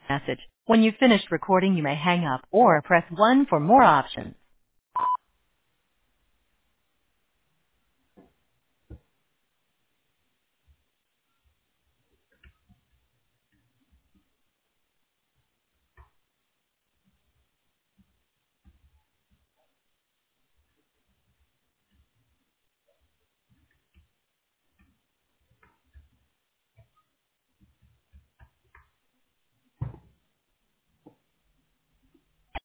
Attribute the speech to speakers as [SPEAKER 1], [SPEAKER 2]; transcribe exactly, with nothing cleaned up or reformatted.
[SPEAKER 1] message. When you've finished recording, you may hang up or press one for more options.